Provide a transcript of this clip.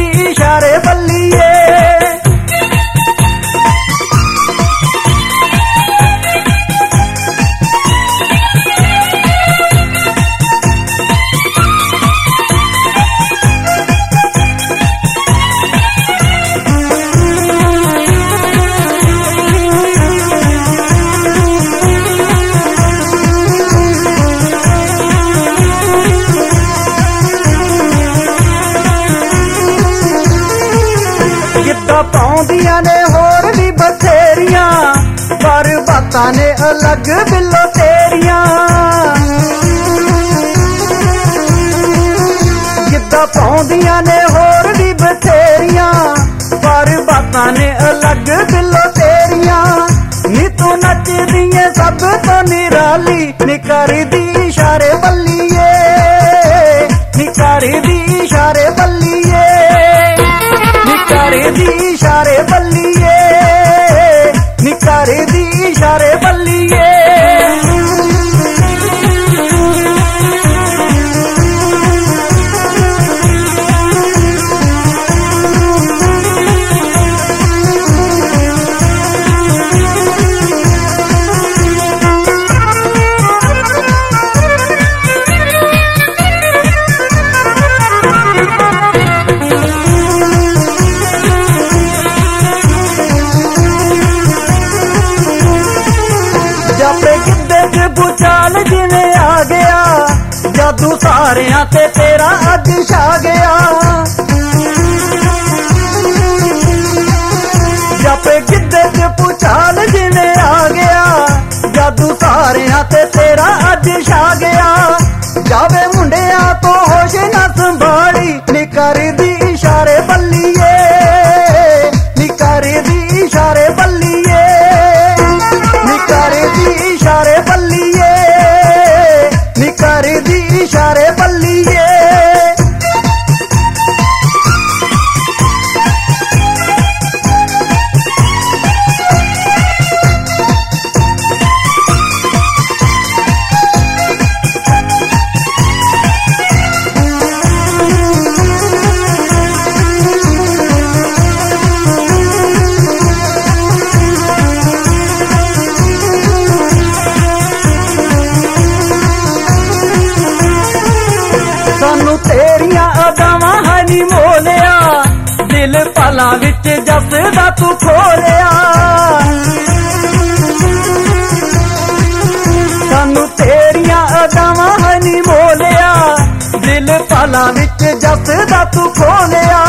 इशारे बल्लिए। गिद्धा पाउंदियां ने होर भी बथेरियां, पर बातां ने अलग बिलो तेरियां। गिद्धा पाउंदियां ने होर भी बथेरियां, पर बातां ने अलग बिलो तेरियां। नी तू नचदी ऐ सब तो निराली, निकारी दी इशारे बल्लिए, निकारी दी इशारे बल्लिए, निकारी दी इशारे बल्लिए, निकारी दी इशारे बल्लिए। जापे गिद्धे च भूचाल जिवें आ गया, जादू सारियां ते तेरा अज छा गया। जापे गिद्धे च भूचाल जिवें आ गया, जादू सारियां ते तेरा अज छा गया। जावे मुंडिया तो होश ना संभाली, निकारी दी इशारे बल्लिए, निकारी दी इशारे बल्लिए, निकारी दी इशारे बल्लिए, निकारी दी इशारे बल्लिए। सानू तेरियां अदावां हनी मोलिया, दिल पलां विच जसदा तू खोलिया। सानू तेरियां अदावां हनी मोलिया, दिल पलां विच जसदा तू खोलिया।